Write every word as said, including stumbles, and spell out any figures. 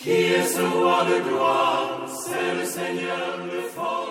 Qui est ce roi de gloire? C'est le Seigneur de force.